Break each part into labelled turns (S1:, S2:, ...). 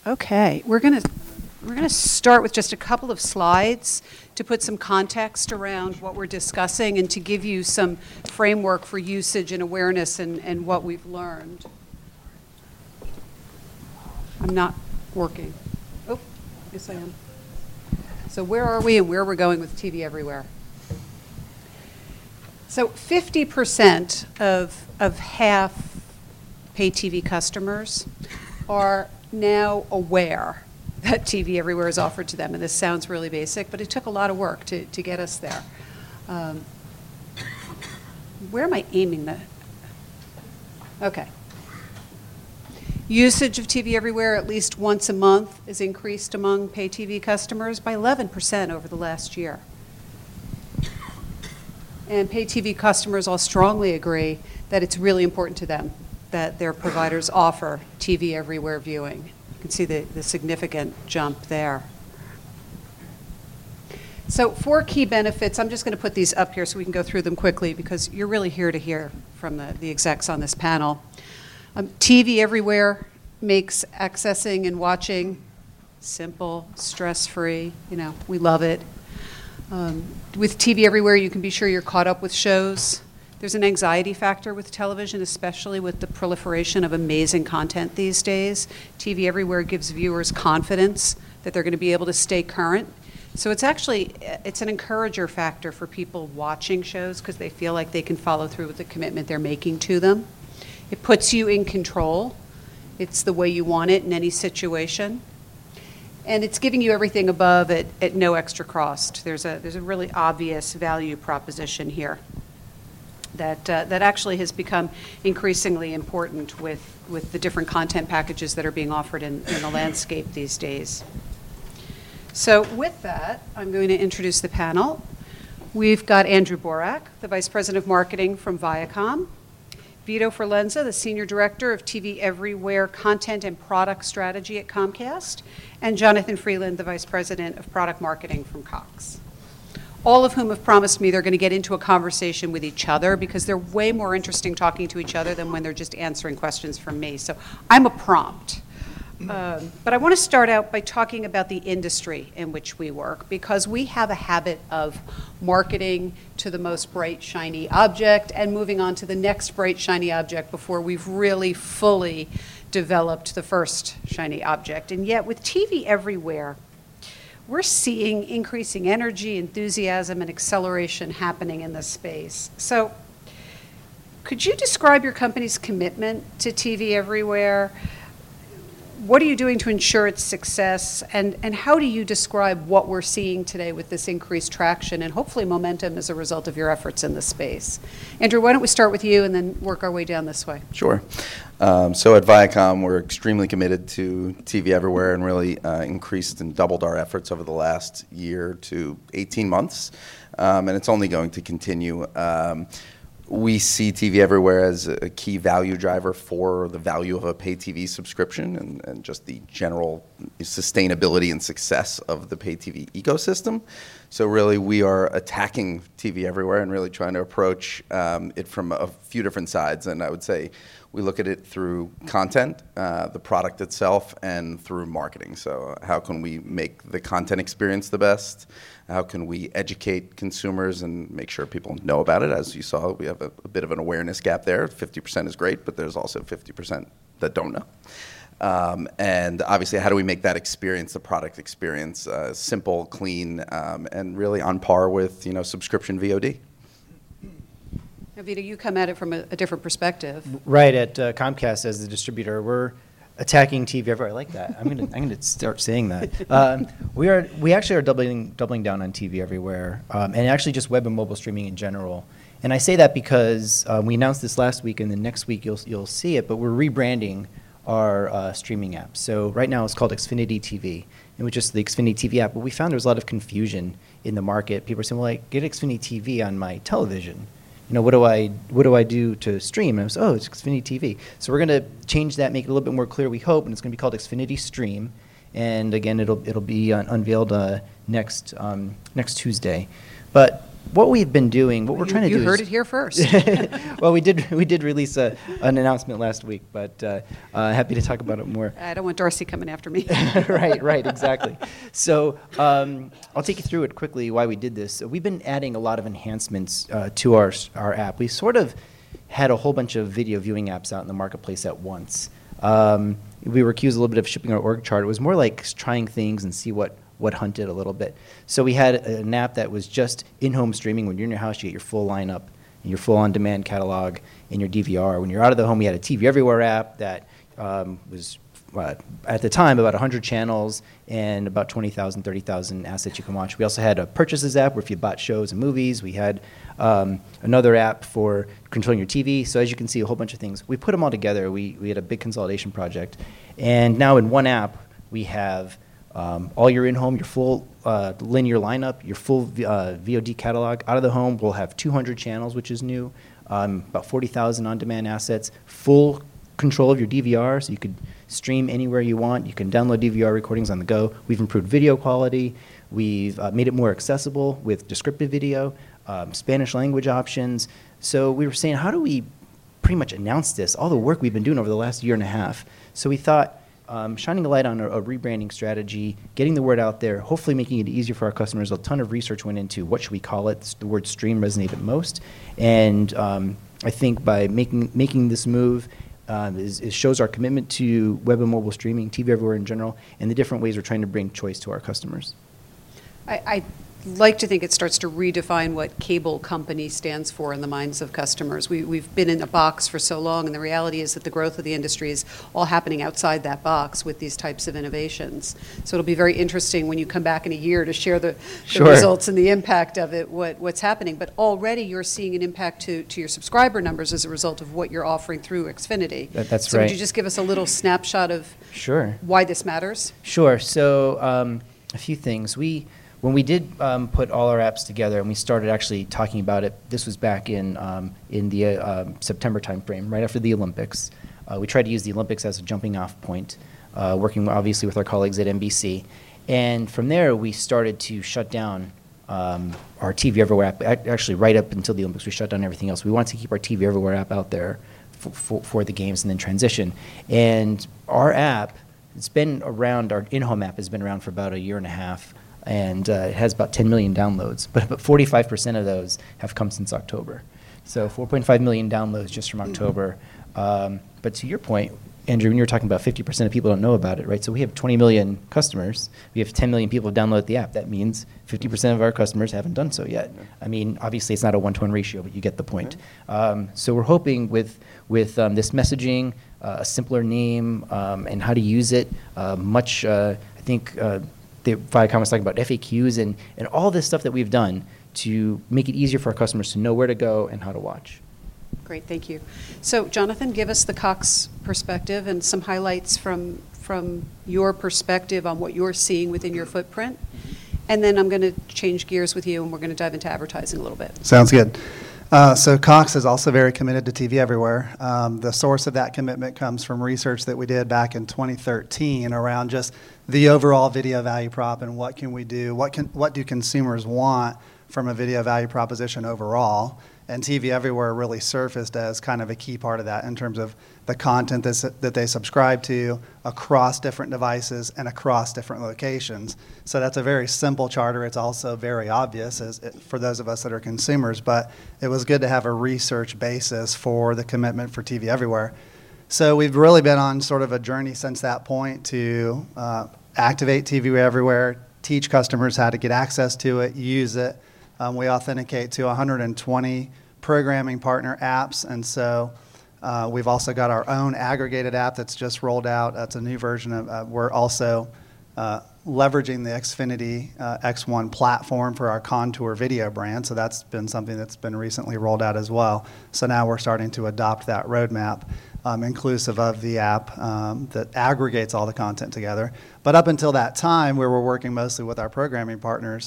S1: Okay, we're gonna start with just a couple of slides to put some context around what we're discussing and to give you some framework for usage and awareness and what we've learned. I'm not working. Oh, yes I am. So where are we and where we're going with TV Everywhere? So 50% of half pay TV customers are now aware that TV Everywhere is offered to them. And this sounds really basic, but it took a lot of work to get us there. Where am I aiming that? Okay. Usage of TV Everywhere at least once a month is increased among pay TV customers by 11% over the last year. And pay TV customers all strongly agree that it's really important to them that their providers offer TV Everywhere viewing. You can see the significant jump there. So 4 key benefits. I'm just going to put these up here so we can go through them quickly because you're really here to hear from the execs on this panel. TV Everywhere makes accessing and watching simple, stress-free. You know, we love it. With TV Everywhere, you can be sure you're caught up with shows. There's an anxiety factor with television, especially with the proliferation of amazing content these days. TV Everywhere gives viewers confidence that they're going to be able to stay current. So it's an encourager factor for people watching shows because they feel like they can follow through with the commitment they're making to them. It puts you in control. It's the way you want it in any situation. And it's giving you everything above at no extra cost. There's a really obvious value proposition here that actually has become increasingly important with the different content packages that are being offered in the landscape these days. So with that, I'm going to introduce the panel. We've got Andrew Borak, the Vice President of Marketing from Viacom, Vito Forlenza, the Senior Director of TV Everywhere Content and Product Strategy at Comcast, and Jonathan Freeland, the Vice President of Product Marketing from Cox. All of whom have promised me they're going to get into a conversation with each other because they're way more interesting talking to each other than when they're just answering questions from me. So I'm a prompt. But I want to start out by talking about the industry in which we work because we have a habit of marketing to the most bright, shiny object and moving on to the next bright, shiny object before we've really fully developed the first shiny object. And yet with TV Everywhere, we're seeing increasing energy, enthusiasm, and acceleration happening in this space. So could you describe your company's commitment to TV Everywhere? What are you doing to ensure its success? And how do you describe what we're seeing today with this increased traction and hopefully momentum as a result of your efforts in this space? Andrew, why don't we start with you and then work our way down this way?
S2: Sure. So at Viacom, we're extremely committed to TV Everywhere and really increased and doubled our efforts over the last year to 18 months. And it's only going to continue. We see TV Everywhere as a key value driver for the value of a pay TV subscription and just the general sustainability and success of the pay TV ecosystem. So really we are attacking TV Everywhere and really trying to approach it from a few different sides. And I would say we look at it through content, the product itself, and through marketing. So how can we make the content experience the best? How can we educate consumers and make sure people know about it? As you saw, we have a bit of an awareness gap there. 50% is great, but there's also 50% that don't know. And obviously, how do we make that experience, the product experience, simple, clean, and really on par with subscription VOD?
S1: Now, Vito, you come at it from a different perspective.
S3: Right, at Comcast as the distributor, we're attacking TV Everywhere. I like that. I'm gonna start saying that. We actually are doubling down on TV Everywhere, and actually just web and mobile streaming in general. And I say that because we announced this last week, and then next week you'll see it. But we're rebranding our streaming app. So right now it's called Xfinity TV, and with just the Xfinity TV app. But we found there was a lot of confusion in the market. People were saying, "Well, I get Xfinity TV on my television. What do I do to stream?" And I was, it's Xfinity TV. So we're going to change that, make it a little bit more clear, we hope, and it's going to be called Xfinity Stream. And again, it'll be unveiled next Tuesday. But what we've been doing, what we're trying to do
S1: You heard
S3: is,
S1: it here first.
S3: well, we did release an announcement last week, but happy to talk about it more.
S1: I don't want Darcy coming after me.
S3: Right, exactly. So I'll take you through it quickly why we did this. So we've been adding a lot of enhancements to our app. We sort of had a whole bunch of video viewing apps out in the marketplace at once. We were accused a little bit of shipping our org chart. It was more like trying things and see what hunted a little bit. So we had an app that was just in-home streaming. When you're in your house, you get your full lineup and your full on-demand catalog and your DVR. When you're out of the home, we had a TV Everywhere app that was at the time about 100 channels and about 20,000, 30,000 assets you can watch. We also had a purchases app where if you bought shows and movies. We had another app for controlling your TV. So as you can see, a whole bunch of things. We put them all together. We had a big consolidation project. And now in one app, we have all your in-home, your full linear lineup, your full VOD catalog. Out of the home, we'll have 200 channels, which is new, about 40,000 on-demand assets, full control of your DVR, so you could stream anywhere you want. You can download DVR recordings on the go. We've improved video quality. We've made it more accessible with descriptive video, Spanish language options. So we were saying, how do we pretty much announce this, all the work we've been doing over the last year and a half? So we thought, shining a light on a rebranding strategy, getting the word out there, hopefully making it easier for our customers. A ton of research went into what should we call it. The word stream resonated most. And I think by making this move, it shows our commitment to web and mobile streaming, TV Everywhere in general, and the different ways we're trying to bring choice to our customers.
S1: I like to think it starts to redefine what cable company stands for in the minds of customers. We've been in a box for so long, and the reality is that the growth of the industry is all happening outside that box with these types of innovations. So it'll be very interesting when you come back in a year to share the
S3: Sure.
S1: results and the impact of it, what's happening. But already you're seeing an impact to your subscriber numbers as a result of what you're offering through Xfinity.
S3: That's
S1: so
S3: right.
S1: Would you just give us a little snapshot of
S3: Sure.
S1: why this matters?
S3: Sure. So a few things. When we did put all our apps together and we started actually talking about it, this was back in the September timeframe, right after the Olympics. We tried to use the Olympics as a jumping off point, working obviously with our colleagues at NBC. And from there, we started to shut down our TV Everywhere app. Actually, right up until the Olympics, we shut down everything else. We wanted to keep our TV Everywhere app out there for the games and then transition. And our app, it's been around, our in-home app has been around for about a year and a half. And it has about 10 million downloads, but 45% of those have come since October. So 4.5 million downloads just from October. But to your point, Andrew, when you were talking about 50% of people don't know about it, right? So we have 20 million customers. We have 10 million people who download the app. That means 50% of our customers haven't done so yet. I mean, obviously it's not a 1-to-1 ratio, but you get the point. So we're hoping with this messaging, a simpler name, and how to use it, I think, Viacom was talking about FAQs and all this stuff that we've done to make it easier for our customers to know where to go and how to watch.
S1: Great, thank you. So, Jonathan, give us the Cox perspective and some highlights from your perspective on what you're seeing within your footprint. And then I'm going to change gears with you, and we're going to dive into advertising a little bit.
S4: Sounds good. So Cox is also very committed to TV Everywhere. The source of that commitment comes from research that we did back in 2013 around just the overall video value prop and what can we do, what do consumers want from a video value proposition overall. And TV Everywhere really surfaced as kind of a key part of that in terms of the content that they subscribe to across different devices and across different locations. So that's a very simple charter. It's also very obvious for those of us that are consumers, but it was good to have a research basis for the commitment for TV Everywhere. So we've really been on sort of a journey since that point to activate TV Everywhere, teach customers how to get access to it, use it. We authenticate to 120 programming partner apps, and so we've also got our own aggregated app that's just rolled out. That's a new version of, we're also leveraging the Xfinity X1 platform for our Contour video brand, so that's been something that's been recently rolled out as well. So now we're starting to adopt that roadmap, inclusive of the app that aggregates all the content together. But up until that time, we were working mostly with our programming partners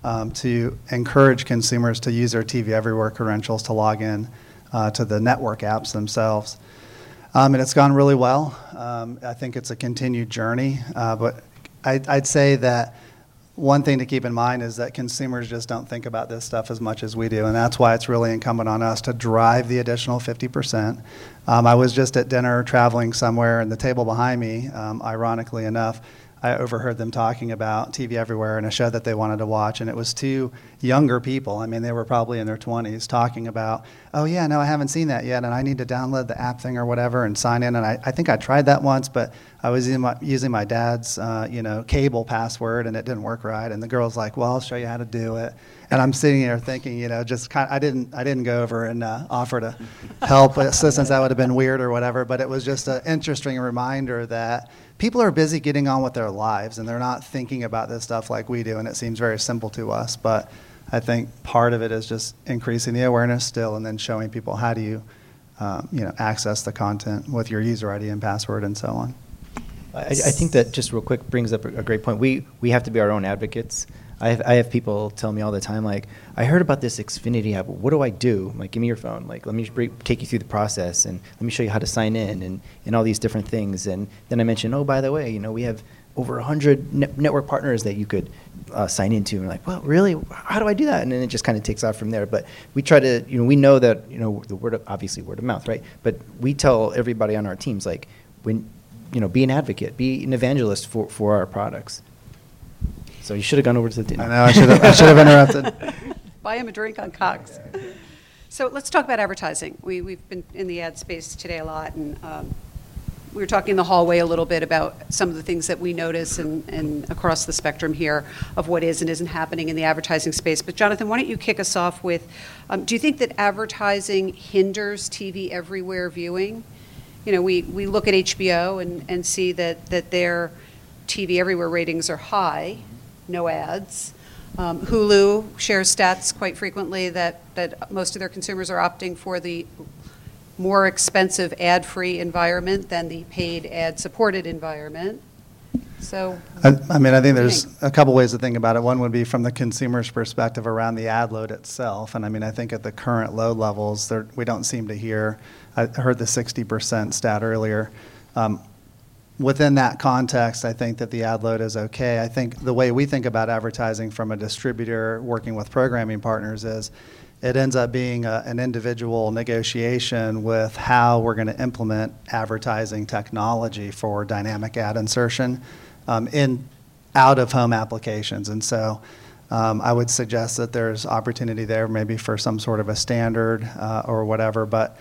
S4: to encourage consumers to use their TV Everywhere credentials to log in to the network apps themselves. And it's gone really well. I think it's a continued journey, but I'd say that one thing to keep in mind is that consumers just don't think about this stuff as much as we do, and that's why it's really incumbent on us to drive the additional 50%. I was just at dinner traveling somewhere, and the table behind me, ironically enough, I overheard them talking about TV Everywhere and a show that they wanted to watch, and it was two younger people. I mean, they were probably in their 20s talking about, oh yeah, no, I haven't seen that yet, and I need to download the app thing or whatever and sign in. And I think I tried that once, but I was using my dad's cable password, and it didn't work right. And the girl's like, well, I'll show you how to do it. And I'm sitting there thinking, just kind of, I didn't go over and offer to help assistance. That would have been weird or whatever. But it was just an interesting reminder that people are busy getting on with their lives, and they're not thinking about this stuff like we do. And it seems very simple to us, but I think part of it is just increasing the awareness still, and then showing people how do you, access the content with your user ID and password and so on.
S3: I think that just real quick brings up a great point. We have to be our own advocates. I have people tell me all the time, like, I heard about this Xfinity app. What do I do? I'm like, give me your phone. Like, let me take you through the process, and let me show you how to sign in and all these different things. And then I mentioned, oh, by the way, we have over 100 network partners that you could sign into. And like, well, really? How do I do that? And then it just kind of takes off from there. But we try to, we know that, the obviously word of mouth, right? But we tell everybody on our teams, like, when, be an advocate, be an evangelist for our products. So you should have gone over to the dinner.
S4: I know, I should have interrupted.
S1: Buy him a drink on Cox. So let's talk about advertising. We've been in the ad space today a lot, and we were talking in the hallway a little bit about some of the things that we notice and across the spectrum here of what is and isn't happening in the advertising space. But Jonathan, why don't you kick us off with, do you think that advertising hinders TV Everywhere viewing? We look at HBO and see that their TV Everywhere ratings are high, no ads. Hulu shares stats quite frequently that most of their consumers are opting for the more expensive ad-free environment than the paid ad-supported environment. So,
S4: I think there's a couple ways to think about it. One would be from the consumer's perspective around the ad load itself. And I think at the current load levels, we don't seem to hear, I heard the 60% stat earlier. Within that context, I think that the ad load is okay. I think the way we think about advertising from a distributor working with programming partners is it ends up being an individual negotiation with how we're going to implement advertising technology for dynamic ad insertion in out-of-home applications. And so I would suggest that there's opportunity there maybe for some sort of a standard or whatever, but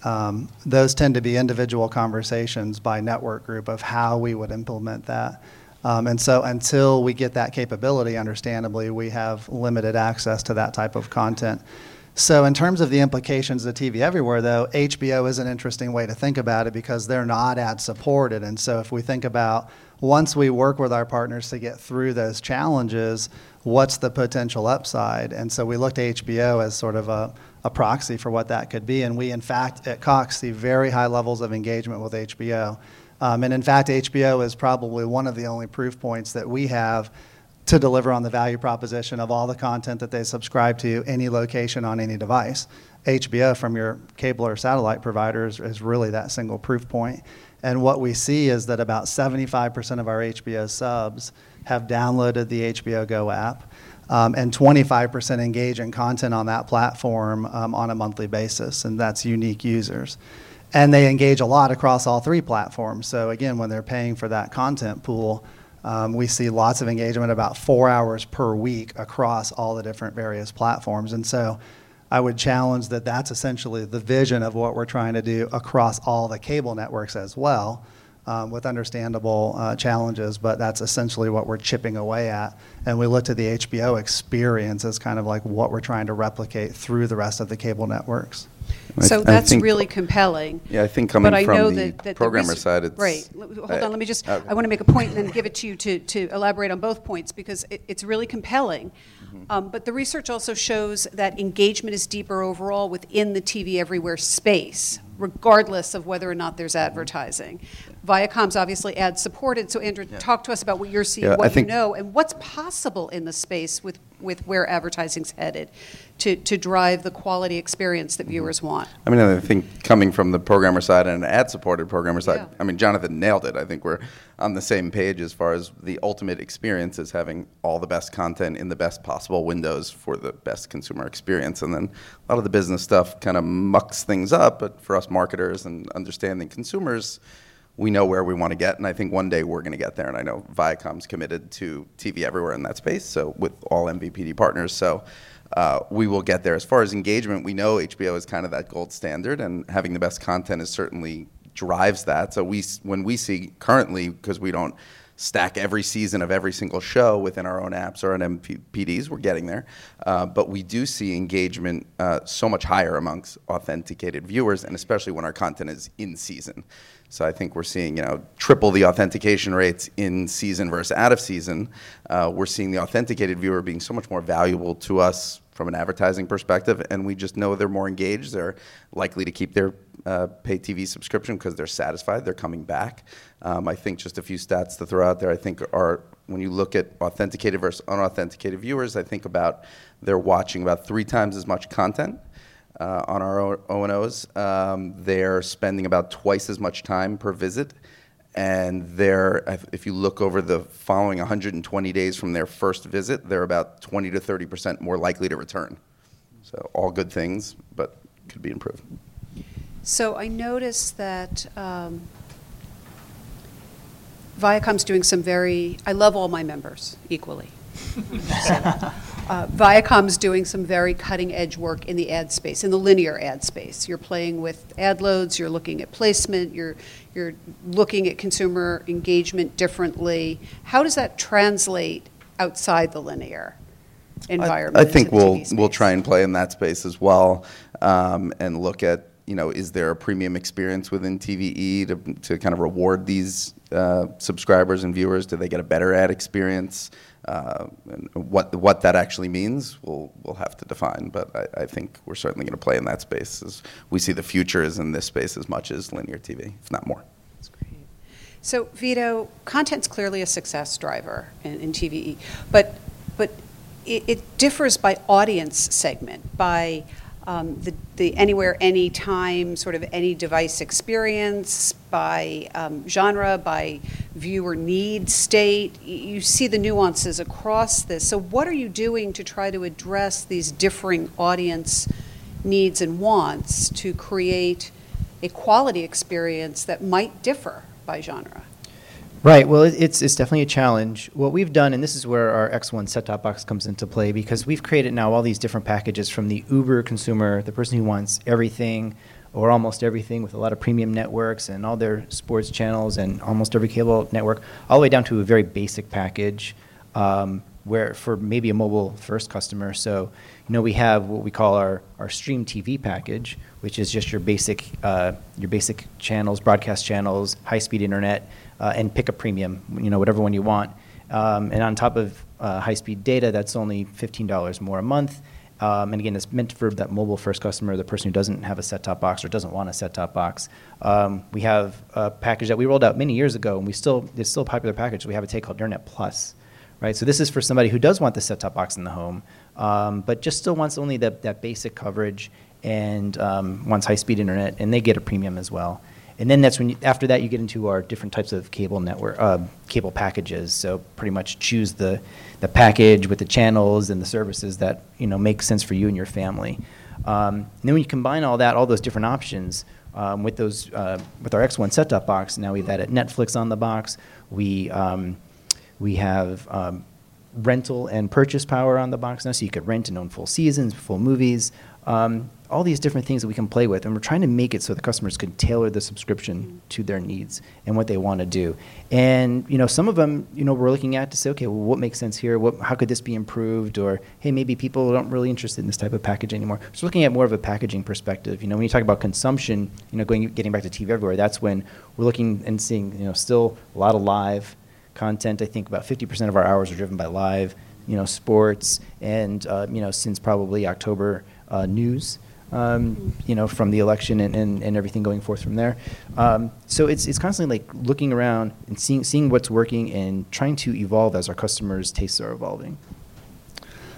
S4: those tend to be individual conversations by network group of how we would implement that. And so until we get that capability, understandably, we have limited access to that type of content. So in terms of the implications of TV Everywhere, though, HBO is an interesting way to think about it because they're not ad-supported. And so if we think about once we work with our partners to get through those challenges, what's the potential upside? And so we looked at HBO as sort of a proxy for what that could be. And we, in fact, at Cox see very high levels of engagement with HBO. And in fact, HBO is probably one of the only proof points that we have to deliver on the value proposition of all the content that they subscribe to, any location on any device. HBO from your cable or satellite providers is really that single proof point. And what we see is that about 75% of our HBO subs have downloaded the HBO Go app, and 25% engage in content on that platform on a monthly basis, and that's unique users. And they engage a lot across all three platforms. So again, when they're paying for that content pool, we see lots of engagement, about 4 hours per week across all the different various platforms. And so I would challenge that that's essentially the vision of what we're trying to do across all the cable networks as well, with understandable challenges, but that's essentially what we're chipping away at. And we looked at the HBO experience as kind of like what we're trying to replicate through the rest of the cable networks.
S1: So that's really compelling.
S2: Yeah, I think coming
S1: But I
S2: from
S1: know
S2: the
S1: that
S2: programmer side, it's...
S1: Right. Hold on, let me just, I want to make a point and then give it to you to elaborate on both points because it's really compelling. But the research also shows that engagement is deeper overall within the TV Everywhere space, regardless of whether or not there's advertising. Viacom's obviously ad-supported, so Andrew, talk to us about what you're seeing, what you know, and what's possible in the space with with where advertising's headed to drive the quality experience that viewers want.
S2: I mean, I think coming from the programmer side and an ad-supported programmer side,
S1: Yeah.
S2: I mean, Jonathan nailed it. I think we're on the same page as far as the ultimate experience is having all the best content in the best possible windows for the best consumer experience. And then a lot of the business stuff kind of mucks things up, but for us marketers and understanding consumers, we know where we want to get, and I think one day we're going to get there. And I know Viacom's committed to TV everywhere in that space, so with all MVPD partners. So we will get there. As far as engagement, we know HBO is kind of that gold standard, and having the best content is certainly drives that. So when we see currently, because we don't stack every season of every single show within our own apps or on MVPDs, we're getting there. But we do see engagement so much higher amongst authenticated viewers, and especially when our content is in season. So I think we're seeing, triple the authentication rates in season versus out of season. We're seeing the authenticated viewer being so much more valuable to us from an advertising perspective, and we just know they're more engaged. They're likely to keep their pay TV subscription because they're satisfied. They're coming back. I think just a few stats to throw out there, I think are when you look at authenticated versus unauthenticated viewers, I think about they're watching about 3 times as much content. On our O&Os, they're spending about twice as much time per visit, and if you look over the following 120 days from their first visit, they're about 20 to 30% more likely to return. So all good things, but could be improved.
S1: So I noticed that Viacom's doing some I love all my members equally. Viacom's doing some very cutting-edge work in the ad space, in the linear ad space. You're playing with ad loads, you're looking at placement, you're looking at consumer engagement differently. How does that translate outside the linear environment?
S2: I think
S1: into the TV space?
S2: we'll try and play in that space as well, and look at, is there a premium experience within TVE to kind of reward these subscribers and viewers? Do they get a better ad experience? And what that actually means, we'll have to define. But I think we're certainly going to play in that space, as we see the future is in this space as much as linear TV, if not more.
S1: That's great. So Vito, content's clearly a success driver in TVE, but it differs by audience segment, by the anywhere, anytime, sort of any device experience, by genre, by viewer need state. You see the nuances across this. So what are you doing to try to address these differing audience needs and wants to create a quality experience that might differ by genre?
S3: Right. Well, it's definitely a challenge. What we've done, and this is where our X1 set-top box comes into play, because we've created now all these different packages from the uber consumer, the person who wants everything or almost everything with a lot of premium networks and all their sports channels and almost every cable network, all the way down to a very basic package where for maybe a mobile-first customer. So, we have what we call our Stream TV package, which is just your basic channels, broadcast channels, high-speed internet, and pick a premium, whatever one you want. And on top of high-speed data, that's only $15 more a month. And again, it's meant for that mobile-first customer, the person who doesn't have a set-top box or doesn't want a set-top box. We have a package that we rolled out many years ago, and it's still a popular package. We have a take called Internet Plus, right? So this is for somebody who does want the set-top box in the home, but just still wants only that basic coverage and wants high-speed internet, and they get a premium as well. And then that's when after that you get into our different types of cable network, cable packages. So pretty much choose the package with the channels and the services that make sense for you and your family. And then when you combine all those different options with our X1 set-top box, now we've added Netflix on the box. We have rental and purchase power on the box now, so you could rent and own full seasons, full movies. All these different things that we can play with, and we're trying to make it so the customers can tailor the subscription to their needs and what they want to do. And some of them, we're looking at to say, okay, well, what makes sense here? How could this be improved? Or hey, maybe people aren't really interested in this type of package anymore. So looking at more of a packaging perspective. When you talk about consumption, getting back to TV everywhere, that's when we're looking and seeing, still a lot of live content. I think about 50% of our hours are driven by live, sports, and since probably October, news. From the election and everything going forth from there. So it's constantly like looking around and seeing what's working and trying to evolve as our customers' tastes are evolving.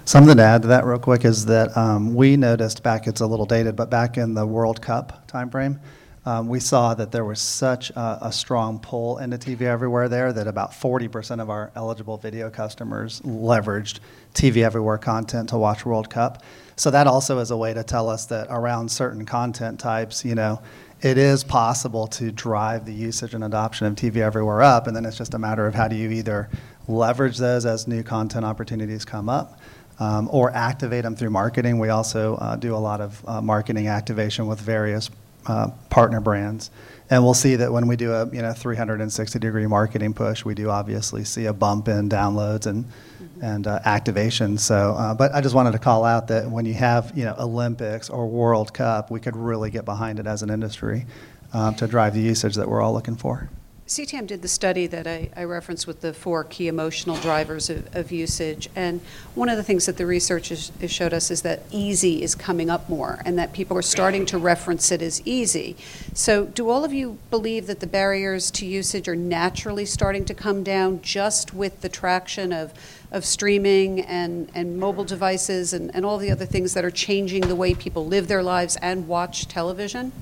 S4: Something to add to that real quick is that we noticed back, it's a little dated, but back in the World Cup timeframe, we saw that there was such a strong pull into TV Everywhere there that about 40% of our eligible video customers leveraged TV Everywhere content to watch World Cup. So that also is a way to tell us that around certain content types, it is possible to drive the usage and adoption of TV Everywhere up, and then it's just a matter of how do you either leverage those as new content opportunities come up, or activate them through marketing. We also do a lot of marketing activation with various partner brands. And we'll see that when we do a 360-degree marketing push, we do obviously see a bump in downloads and activation. So, but I just wanted to call out that when you have Olympics or World Cup, we could really get behind it as an industry to drive the usage that we're all looking for.
S1: CTM did the study that I referenced with the 4 key emotional drivers of usage, and one of the things that the research has showed us is that easy is coming up more, and that people are starting to reference it as easy. So do all of you believe that the barriers to usage are naturally starting to come down just with the traction of streaming and mobile devices and all the other things that are changing the way people live their lives and watch television?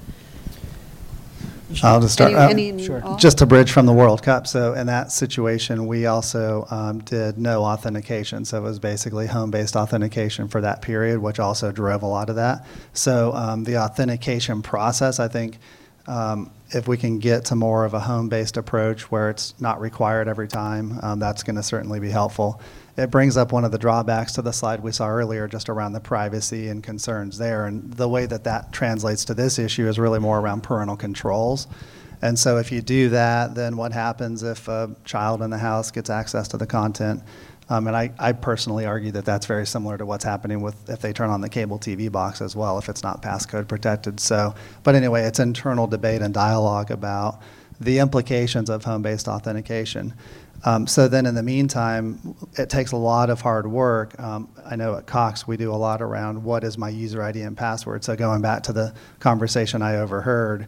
S4: I'll just start.
S1: Sure.
S4: Just to bridge from the World Cup. So in that situation, we also did no authentication. So it was basically home-based authentication for that period, which also drove a lot of that. So the authentication process, I think, if we can get to more of a home-based approach where it's not required every time, that's going to certainly be helpful. It brings up one of the drawbacks to the slide we saw earlier, just around the privacy and concerns there. And the way that translates to this issue is really more around parental controls. And so if you do that, then what happens if a child in the house gets access to the content? And I personally argue that that's very similar to what's happening with if they turn on the cable TV box as well, if it's not passcode protected. So, but anyway, it's internal debate and dialogue about the implications of home-based authentication. So then in the meantime, it takes a lot of hard work. I know at Cox we do a lot around what is my user ID and password. So going back to the conversation I overheard,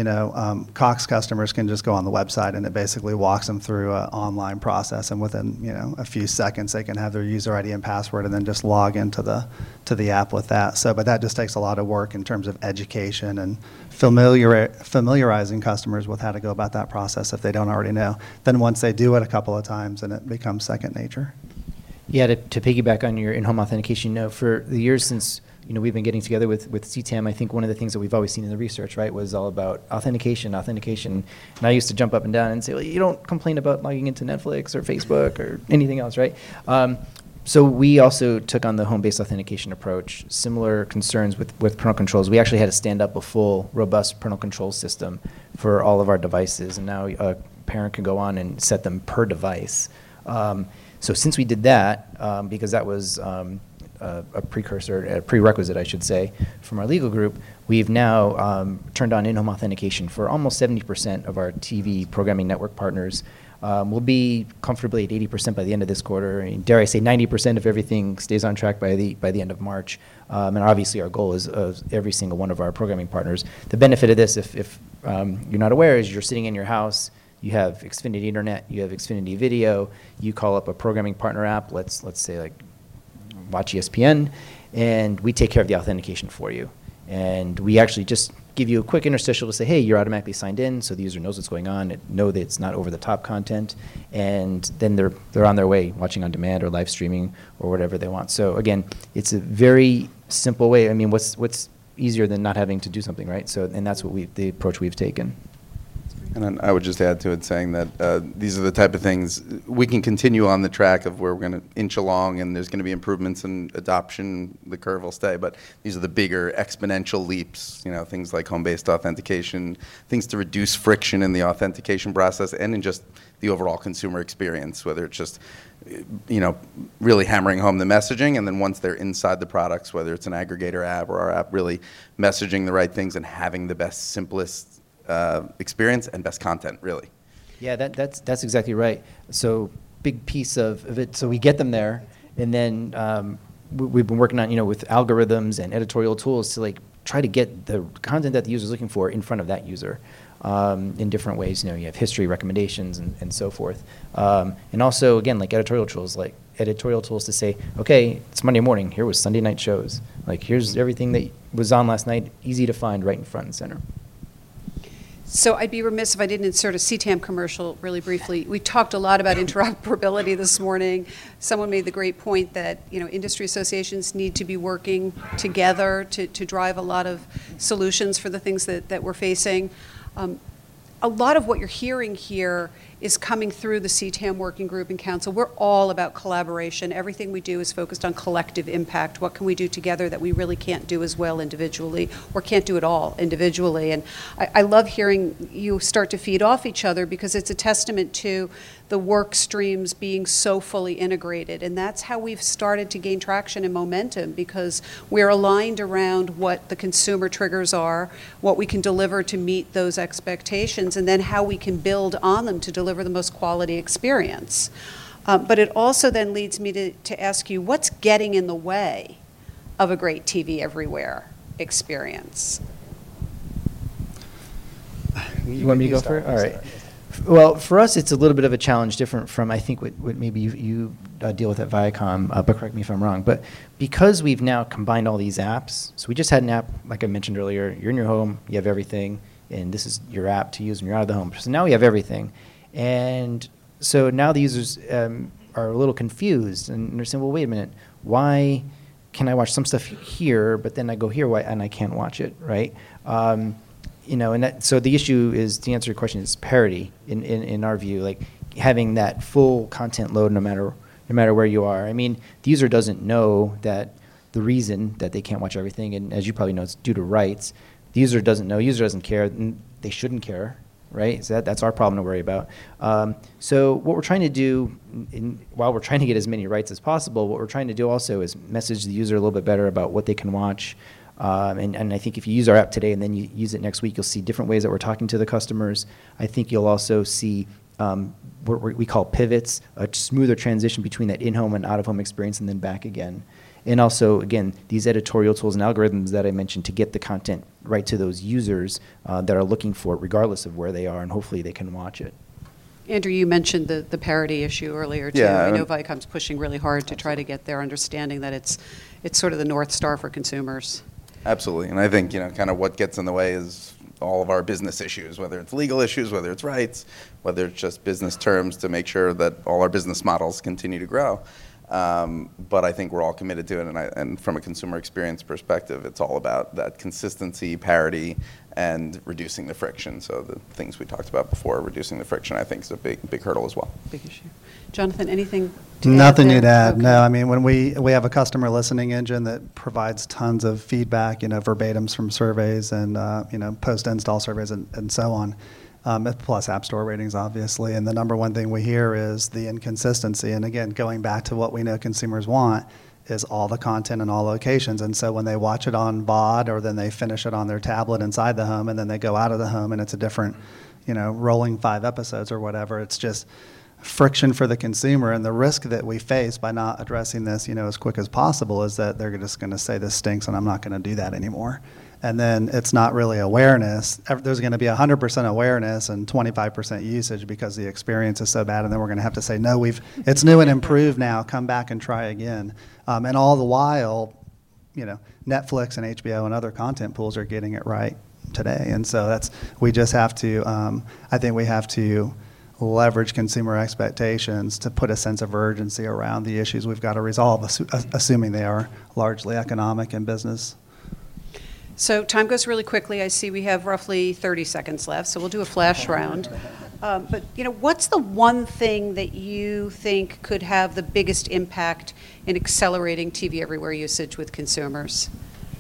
S4: Cox customers can just go on the website and it basically walks them through an online process, and within a few seconds they can have their user ID and password and then just log into the app with that. So, but that just takes a lot of work in terms of education and familiarizing customers with how to go about that process if they don't already know. Then once they do it a couple of times, then it becomes second nature.
S3: Yeah, to piggyback on your in-home authentication, for the years since we've been getting together with CTM, I think one of the things that we've always seen in the research, right, was all about authentication. And I used to jump up and down and say, well, you don't complain about logging into Netflix or Facebook or anything else, right? So we also took on the home-based authentication approach, similar concerns with parental controls. We actually had to stand up a full, robust parental control system for all of our devices, and now a parent can go on and set them per device. So since we did that, because that was a prerequisite, I should say, from our legal group, we've now turned on in-home authentication for almost 70% of our TV programming network partners. We'll be comfortably at 80% by the end of this quarter. And dare I say 90% if everything stays on track by the end of March. And obviously our goal is every single one of our programming partners. The benefit of this, if you're not aware, is you're sitting in your house, you have Xfinity Internet, you have Xfinity Video, you call up a programming partner app, let's say like Watch ESPN, and we take care of the authentication for you. And we actually just give you a quick interstitial to say, hey, you're automatically signed in, so the user knows what's going on, know that it's not over-the-top content, and then they're on their way, watching on demand or live streaming or whatever they want. So again, it's a very simple way. I mean, what's easier than not having to do something, right? So, and that's what the approach we've taken.
S2: And then I would just add to it saying that these are the type of things we can continue on the track of where we're going to inch along, and there's going to be improvements in adoption. The curve will stay, but these are the bigger exponential leaps. Things like home-based authentication, things to reduce friction in the authentication process, and in just the overall consumer experience. Whether it's just really hammering home the messaging, and then once they're inside the products, whether it's an aggregator app or our app, really messaging the right things and having the best, simplest experience and best content, really.
S3: Yeah, that's exactly right. So big piece of it. So we get them there, and then we've been working on with algorithms and editorial tools to try to get the content that the user's looking for in front of that user. in different ways. You have history, recommendations, and so forth. And also, again, like editorial tools to say, okay, it's Monday morning, here was Sunday night shows. Like, here's everything that was on last night, easy to find right in front and center.
S1: So I'd be remiss if I didn't insert a CTAM commercial really briefly. We talked a lot about interoperability this morning. Someone made the great point that industry associations need to be working together to drive a lot of solutions for the things that we're facing. A lot of what you're hearing here is coming through the CTAM working group and council. We're all about collaboration. Everything we do is focused on collective impact. What can we do together that we really can't do as well individually, or can't do it all individually? And I love hearing you start to feed off each other, because it's a testament to the work streams being so fully integrated. And that's how we've started to gain traction and momentum, because we're aligned around what the consumer triggers are, what we can deliver to meet those expectations, and then how we can build on them to deliver the most quality experience. But it also then leads me to ask you, what's getting in the way of a great TV Everywhere experience?
S3: You want me to go for it? All right. Well, for us, it's a little bit of a challenge, different from, I think, what maybe you deal with at Viacom, but correct me if I'm wrong. But because we've now combined all these apps, so we just had an app, like I mentioned earlier, you're in your home, you have everything, and this is your app to use when you're out of the home. So now we have everything. And so now the users are a little confused, and they're saying, well, wait a minute, why can I watch some stuff here, but then I go here and I can't watch it, right? So the issue is, to answer your question, is parity in our view, like having that full content load no matter where you are. I mean, the user doesn't know that the reason that they can't watch everything, and as you probably know, it's due to rights. The user doesn't know, user doesn't care, and they shouldn't care, right? So that's our problem to worry about. So what we're trying to do, while we're trying to get as many rights as possible, what we're trying to do also is message the user a little bit better about what they can watch. And I think if you use our app today and then you use it next week, you'll see different ways that we're talking to the customers. I think you'll also see what we call pivots, a smoother transition between that in-home and out-of-home experience and then back again. And also, again, these editorial tools and algorithms that I mentioned to get the content right to those users that are looking for it, regardless of where they are, and hopefully they can watch it.
S1: Andrew, you mentioned the parity issue earlier, too.
S2: Yeah,
S1: I know Viacom's pushing really hard to try to get their understanding that it's sort of the North Star for consumers.
S2: Absolutely, and I think kind of what gets in the way is all of our business issues, whether it's legal issues, whether it's rights, whether it's just business terms, to make sure that all our business models continue to grow. But I think we're all committed to it, and from a consumer experience perspective, it's all about that consistency, parity, and reducing the friction. So the things we talked about before, reducing the friction, I think is a big hurdle as well.
S1: Big issue. Jonathan, anything to
S4: Nothing
S1: add
S4: to add.
S1: Okay.
S4: No, I mean, when we have a customer listening engine that provides tons of feedback, verbatims from surveys and, post-install surveys and so on, plus App Store ratings, obviously. And the number one thing we hear is the inconsistency. And again, going back to what we know consumers want is all the content in all locations. And so when they watch it on VOD, or then they finish it on their tablet inside the home, and then they go out of the home and it's a different, rolling 5 episodes or whatever, it's just friction for the consumer. And the risk that we face by not addressing this, as quick as possible, is that they're just going to say this stinks and I'm not going to do that anymore. And then it's not really awareness. There's going to be 100% awareness and 25% usage because the experience is so bad. And then we're going to have to say, no, it's new and improved now. Come back and try again. And all the while, Netflix and HBO and other content pools are getting it right today. And so we just have to, I think we have to leverage consumer expectations to put a sense of urgency around the issues we've got to resolve, assuming they are largely economic and business.
S1: So time goes really quickly. I see we have roughly 30 seconds left, so we'll do a flash round. But what's the one thing that you think could have the biggest impact in accelerating TV Everywhere usage with consumers?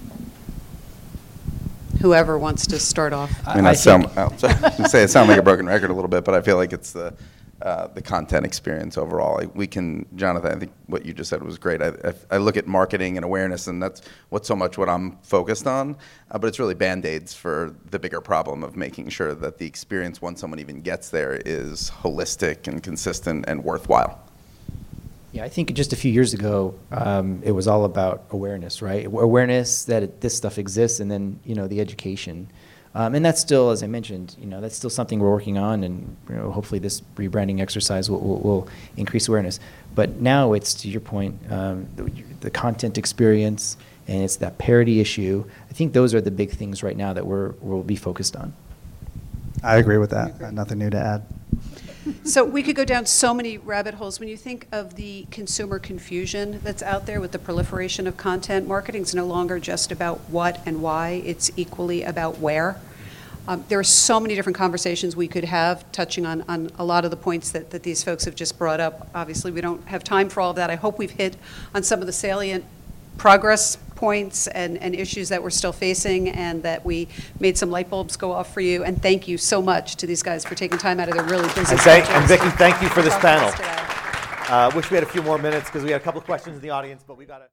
S1: Whoever wants to start off.
S2: I sound like a broken record a little bit, but I feel like it's the content experience overall. Jonathan, I think what you just said was great. I look at marketing and awareness, and that's what I'm focused on, but it's really Band-Aids for the bigger problem of making sure that the experience, once someone even gets there, is holistic and consistent and worthwhile.
S3: Yeah, I think just a few years ago, it was all about awareness, right? Awareness that this stuff exists, and then the education. And that's still, as I mentioned, that's still something we're working on, and hopefully this rebranding exercise will increase awareness. But now it's, to your point, the content experience, and it's that parity issue. I think those are the big things right now that we'll be focused on.
S4: I agree with that. Nothing new to add.
S1: So we could go down so many rabbit holes. When you think of the consumer confusion that's out there with the proliferation of content, marketing's no longer just about what and why, it's equally about where. There are so many different conversations we could have touching on a lot of the points that these folks have just brought up. Obviously, we don't have time for all of that. I hope we've hit on some of the salient progress points and issues that we're still facing, and that we made some light bulbs go off for you. And thank you so much to these guys for taking time out of their really busy schedules.
S5: And Vicki, thank you for this
S1: to talk to us
S5: panel.
S1: today.
S5: Wish we had a few more minutes because we had a couple of questions in the audience, but we got to.